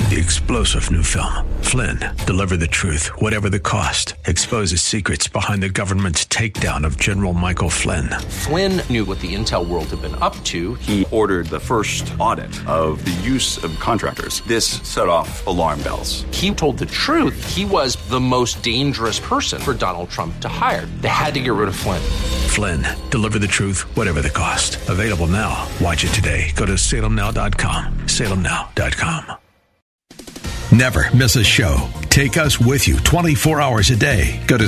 the explosive new film, Flynn, deliver the truth, whatever the cost. Exposes secrets behind the government's takedown of General Michael Flynn. Flynn knew what the intel world had been up to. He ordered the first audit of the use of contractors. This set off alarm bells. He told the truth. He was the most dangerous person for Donald Trump to hire. They had to get rid of Flynn. Flynn, deliver the truth, whatever the cost. Available now. Watch it today. Go to salemnow.com. salemnow.com. Never miss a show. Take us with you 24 hours a day. Go to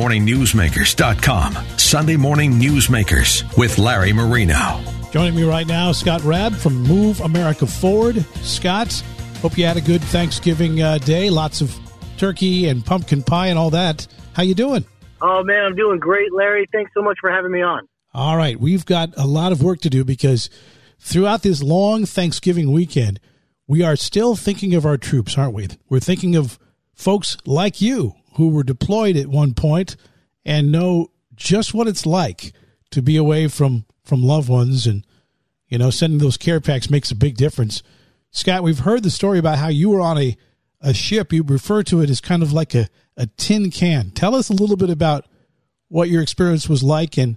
SundayMorningNewsmakers.com. Sunday Morning Newsmakers with Larry Marino. Joining me right now, Scott Rabb from Move America Forward. Scott, hope you had a good Thanksgiving day. Lots of turkey and pumpkin pie and all that. How you doing? Oh, man, I'm doing great, Larry. Thanks so much for having me on. All right. We've got a lot of work to do because throughout this long Thanksgiving weekend, we are still thinking of our troops, aren't we? We're thinking of folks like you who were deployed at one point and know just what it's like to be away from loved ones. And, you know, sending those care packs makes a big difference. Scott, we've heard the story about how you were on a ship. You refer to it as kind of like a tin can. Tell us a little bit about what your experience was like and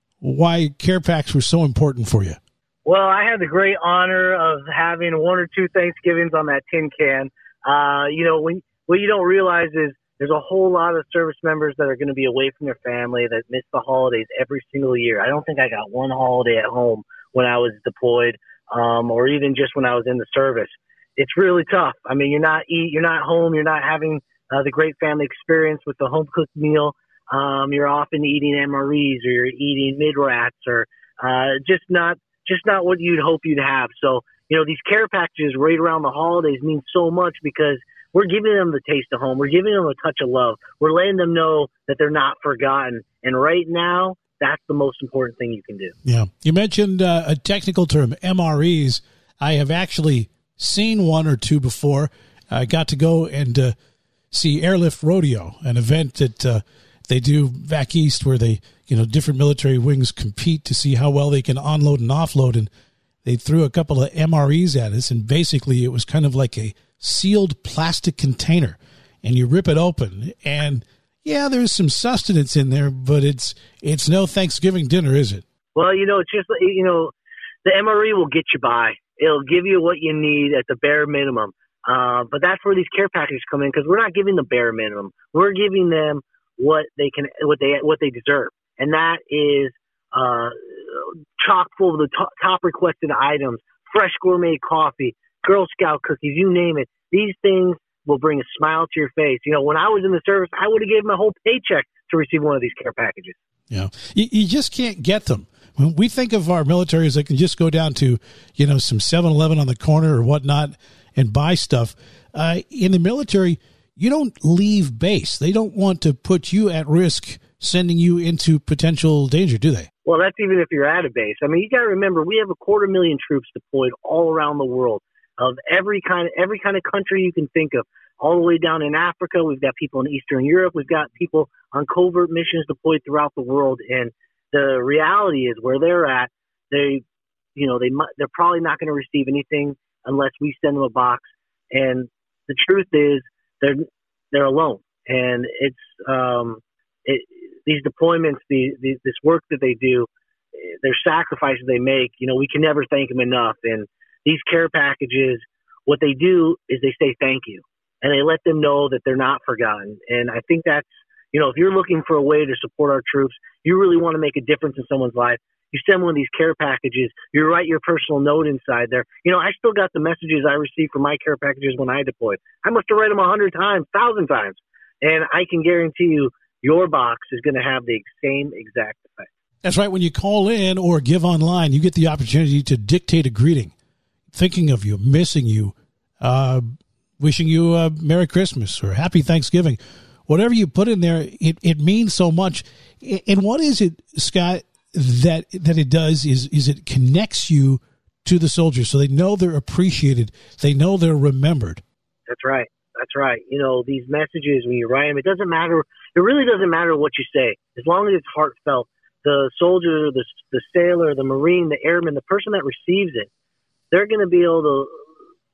why care packs were so important for you. Well, I had the great honor of having one or two Thanksgivings on that tin can. You know, what you don't realize is there's a whole lot of service members that are going to be away from their family that miss the holidays every single year. I don't think I got one holiday at home when I was deployed, or even just when I was in the service. It's really tough. I mean, you're not home. You're not having the great family experience with the home cooked meal. You're often eating MREs or you're eating mid-rats or just not what you'd hope you'd have. So, you know, these care packages right around the holidays mean so much because we're giving them the taste of home. We're giving them a touch of love. We're letting them know that they're not forgotten. And right now, that's the most important thing you can do. Yeah. You mentioned a technical term, MREs. I have actually seen one or two before. I got to go and see Airlift Rodeo, an event that they do back east where they, you know, different military wings compete to see how well they can unload and offload. And they threw a couple of MREs at us. And basically it was kind of like a sealed plastic container. And you rip it open. And, yeah, there's some sustenance in there, but it's no Thanksgiving dinner, is it? Well, you know, it's just, you know, the MRE will get you by. It'll give you what you need at the bare minimum. But that's where these care packages come in because we're not giving the bare minimum. We're giving them what they deserve, and that is chock full of the top requested items: fresh gourmet coffee, Girl Scout cookies, you name it. These things will bring a smile to your face. You know, when I was in the service, I would have given my whole paycheck to receive one of these care packages. Yeah, you just can't get them. When we think of our military as they can just go down to, you know, some 7-Eleven on the corner or whatnot and buy stuff. In the military, you don't leave base. They don't want to put you at risk, sending you into potential danger, do they? Well, that's even if you're at a base. I mean, you got to remember, we have 250,000 troops deployed all around the world of every kind of country you can think of, all the way down in Africa. We've got people in Eastern Europe. We've got people on covert missions deployed throughout the world. And the reality is where they're at, they're probably not going to receive anything unless we send them a box. And the truth is, they're alone, and these deployments, this work that they do, their sacrifices they make. You know, we can never thank them enough. And these care packages, what they do is they say thank you, and they let them know that they're not forgotten. And I think that's, you know, if you're looking for a way to support our troops, you really want to make a difference in someone's life, you send one of these care packages, you write your personal note inside there. You know, I still got the messages I received from my care packages when I deployed. I must have read them 100 times, 1,000 times. And I can guarantee you your box is going to have the same exact effect. That's right. When you call in or give online, you get the opportunity to dictate a greeting, thinking of you, missing you, wishing you a Merry Christmas or Happy Thanksgiving. Whatever you put in there, it means so much. And what is it, Scott, that it does is it connects you to the soldiers so they know they're appreciated. They know they're remembered. That's right. That's right. You know, these messages, when you write them, it doesn't matter. It really doesn't matter what you say, as long as it's heartfelt. The soldier, the sailor, the Marine, the airman, the person that receives it, they're going to be able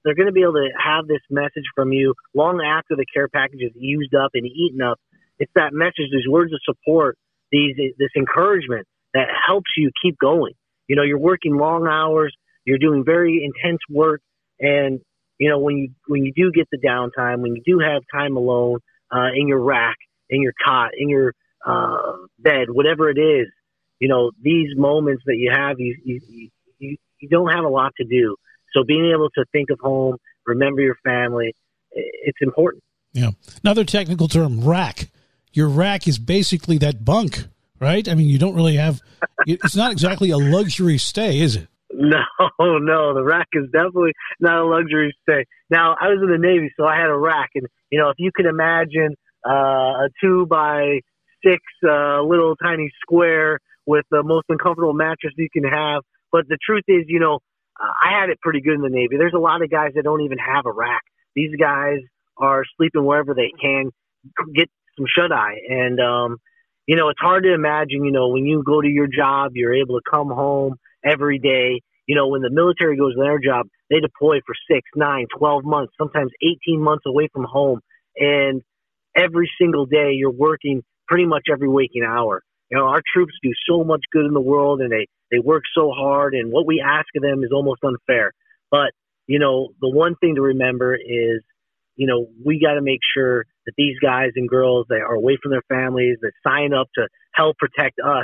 they're going to be able to have this message from you long after the care package is used up and eaten up. It's that message, these words of support, this encouragement that helps you keep going. You know, you're working long hours, you're doing very intense work, and you know, when you do get the downtime, when you do have time alone in your rack, in your cot, in your bed, whatever it is, you know, these moments that you have, you don't have a lot to do. So being able to think of home, remember your family, it's important. Yeah. Another technical term, rack. Your rack is basically that bunk, right? I mean, you don't really have, it's not exactly a luxury stay, is it? No, the rack is definitely not a luxury stay. Now, I was in the Navy, so I had a rack. And, you know, if you can imagine a 2x6 little tiny square with the most uncomfortable mattress you can have. But the truth is, you know, I had it pretty good in the Navy. There's a lot of guys that don't even have a rack. These guys are sleeping wherever they can get some shut-eye. And, you know, it's hard to imagine, you know, when you go to your job, you're able to come home every day. You know, when the military goes to their job, they deploy for 6, 9, 12 months, sometimes 18 months away from home. And every single day you're working pretty much every waking hour. You know, our troops do so much good in the world, and they work so hard, and what we ask of them is almost unfair. But, you know, the one thing to remember is, you know, we got to make sure that these guys and girls that are away from their families, that sign up to help protect us,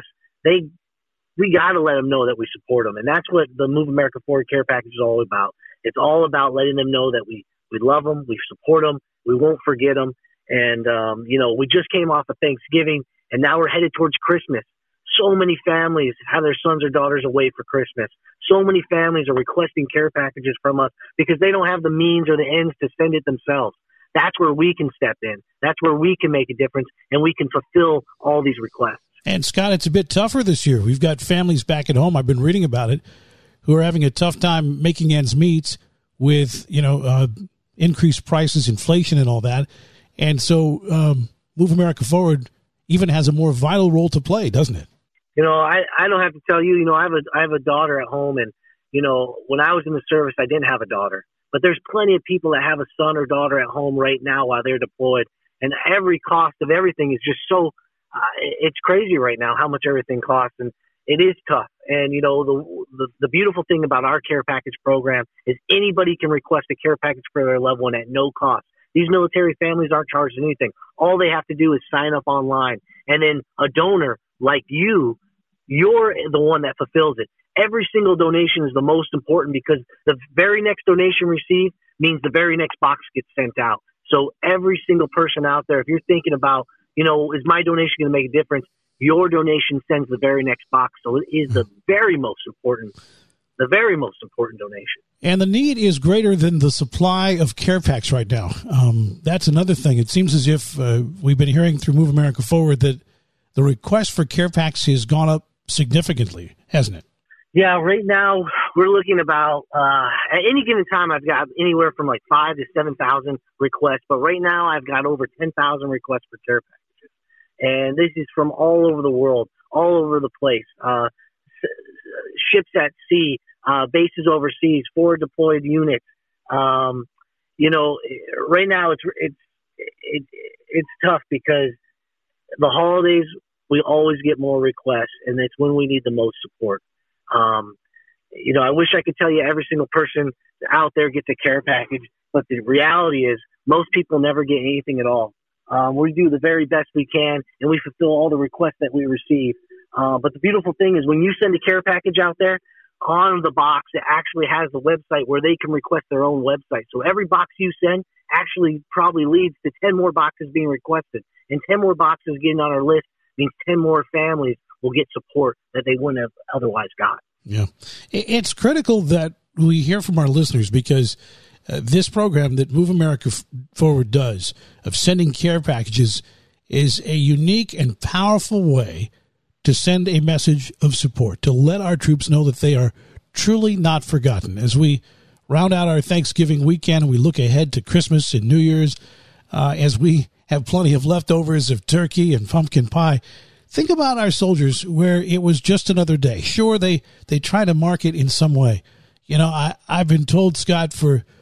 we got to let them know that we support them. And that's what the Move America Forward Care Package is all about. It's all about letting them know that we love them, we support them, we won't forget them. And, you know, we just came off of Thanksgiving, and now we're headed towards Christmas. So many families have their sons or daughters away for Christmas. So many families are requesting care packages from us because they don't have the means or the ends to send it themselves. That's where we can step in. That's where we can make a difference, and we can fulfill all these requests. And, Scott, it's a bit tougher this year. We've got families back at home, I've been reading about it, who are having a tough time making ends meet with, you know, increased prices, inflation, and all that. And so Move America Forward even has a more vital role to play, doesn't it? You know, I don't have to tell you, you know, I have a daughter at home, and, you know, when I was in the service, I didn't have a daughter. But there's plenty of people that have a son or daughter at home right now while they're deployed. And every cost of everything is just so, it's crazy right now how much everything costs. And it is tough. And, you know, the beautiful thing about our care package program is anybody can request a care package for their loved one at no cost. These military families aren't charged anything. All they have to do is sign up online. And then a donor like you're the one that fulfills it. Every single donation is the most important because the very next donation received means the very next box gets sent out. So every single person out there, if you're thinking about, you know, is my donation going to make a difference? Your donation sends the very next box. So it is the very most important donation. And the need is greater than the supply of care packs right now. That's another thing. It seems as if we've been hearing through Move America Forward that the request for care packs has gone up significantly, hasn't it? Yeah, right now we're looking about, at any given time, I've got anywhere from like 5,000 to 7,000 requests. But right now I've got over 10,000 requests for care packages. And this is from all over the world, all over the place. Ships at sea, bases overseas, forward deployed units. You know, right now it's tough because the holidays, we always get more requests, and it's when we need the most support. You know, I wish I could tell you every single person out there gets a care package, but the reality is most people never get anything at all. We do the very best we can, and we fulfill all the requests that we receive. But the beautiful thing is when you send a care package out there, on the box, it actually has the website where they can request their own website. So every box you send actually probably leads to 10 more boxes being requested. And 10 more boxes getting on our list means 10 more families will get support that they wouldn't have otherwise got. Yeah. It's critical that we hear from our listeners because this program that Move America Forward does of sending care packages is a unique and powerful way to send a message of support, to let our troops know that they are truly not forgotten. As we round out our Thanksgiving weekend and we look ahead to Christmas and New Year's, as we have plenty of leftovers of turkey and pumpkin pie, think about our soldiers where it was just another day. Sure, they try to mark it in some way. You know, I've been told, Scott, for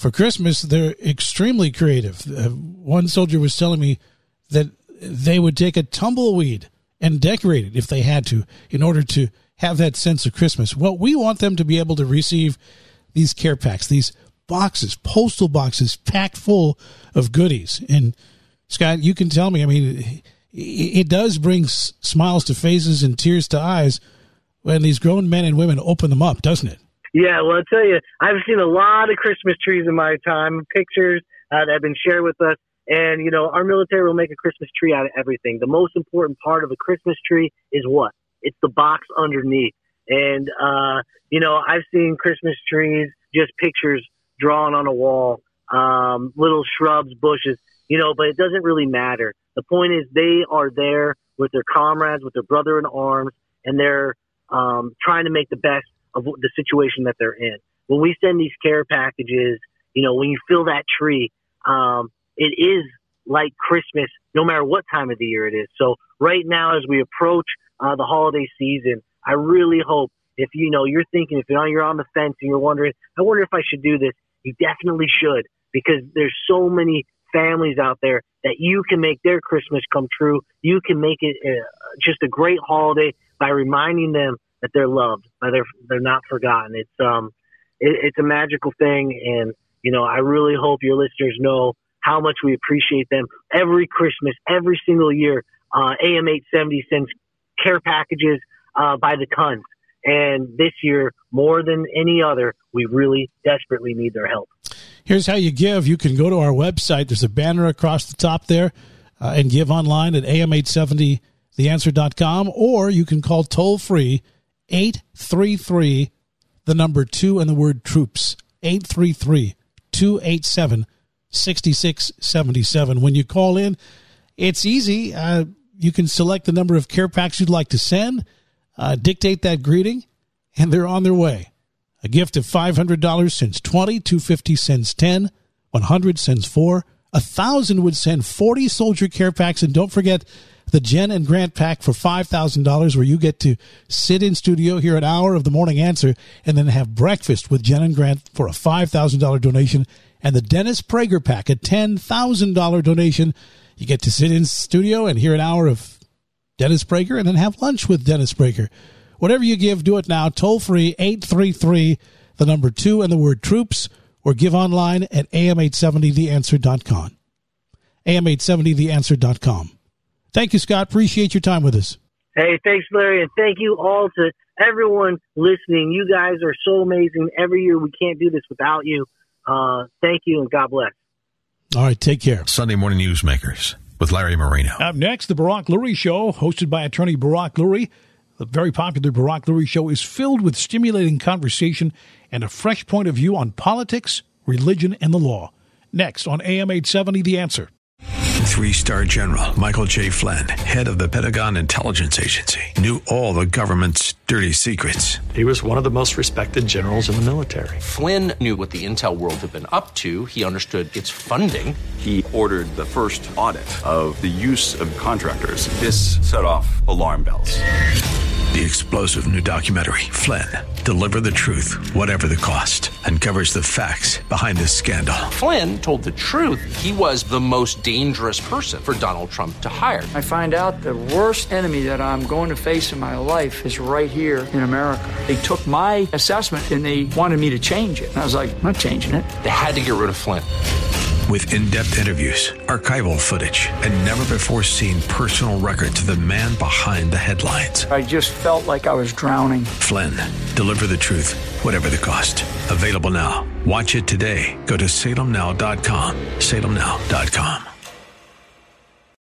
for Christmas, they're extremely creative. One soldier was telling me that they would take a tumbleweed and decorate it if they had to in order to have that sense of Christmas. Well, we want them to be able to receive these care packs, these boxes, postal boxes packed full of goodies. And Scott, you can tell me, I mean, it does bring smiles to faces and tears to eyes when these grown men and women open them up, doesn't it? Yeah, well, I'll tell you, I've seen a lot of Christmas trees in my time, pictures that have been shared with us. And, you know, our military will make a Christmas tree out of everything. The most important part of a Christmas tree is what? It's the box underneath. And, you know, I've seen Christmas trees, just pictures drawn on a wall, little shrubs, bushes, you know, but it doesn't really matter. The point is they are there with their comrades, with their brother in arms, and they're trying to make the best of the situation that they're in. When we send these care packages, you know, when you fill that tree, it is like Christmas, no matter what time of the year it is. So right now, as we approach the holiday season, I really hope if, you know, you're thinking, if you're on the fence and you're wondering, I wonder if I should do this, you definitely should, because there's so many families out there that you can make their Christmas come true. You can make it just a great holiday by reminding them that they're loved, they're not forgotten. It's a magical thing, and you know, I really hope your listeners know how much we appreciate them. Every Christmas, every single year, AM 870 sends care packages by the tons, and this year, more than any other, we really desperately need their help. Here's how you give. You can go to our website. There's a banner across the top there, and give online at am870theanswer.com, or you can call toll-free 833, the number 2 and the word troops, 833-287-6677. When you call in, it's easy. You can select the number of care packs you'd like to send, dictate that greeting, and they're on their way. A gift of $500 sends 20, $250 sends 10, $100 sends 4, $1,000 would send 40 soldier care packs, and don't forget the Jen and Grant pack for $5,000, where you get to sit in studio, hear an hour of the morning answer, and then have breakfast with Jen and Grant for a $5,000 donation. And the Dennis Prager pack, a $10,000 donation. You get to sit in studio and hear an hour of Dennis Prager and then have lunch with Dennis Prager. Whatever you give, do it now. Toll free, 833, the number 2 and the word troops, or give online at am870theanswer.com. am870theanswer.com. Thank you, Scott. Appreciate your time with us. Hey, thanks, Larry, and thank you all to everyone listening. You guys are so amazing. Every year we can't do this without you. Thank you, and God bless. All right, take care. Sunday Morning Newsmakers with Larry Marino. Up next, the Barack Lurie Show, hosted by attorney Barack Lurie. The very popular Barack Lurie Show is filled with stimulating conversation and a fresh point of view on politics, religion, and the law. Next on AM 870, The Answer. 3-star General Michael J. Flynn, head of the Pentagon Intelligence Agency, knew all the government's dirty secrets. He was one of the most respected generals in the military. Flynn knew what the intel world had been up to. He understood its funding. He ordered the first audit of the use of contractors. This set off alarm bells. The explosive new documentary, Flynn, Deliver the Truth, Whatever the Cost, uncovers the facts behind this scandal. Flynn told the truth. He was the most dangerous person for Donald Trump to hire. I find out the worst enemy that I'm going to face in my life is right here in America. They took my assessment and they wanted me to change it. And I was like, I'm not changing it. They had to get rid of Flynn. With in-depth interviews, archival footage, and never-before-seen personal records of the man behind the headlines. I just felt like I was drowning. Flynn, Deliver the Truth, Whatever the Cost. Available now. Watch it today. Go to salemnow.com. salemnow.com.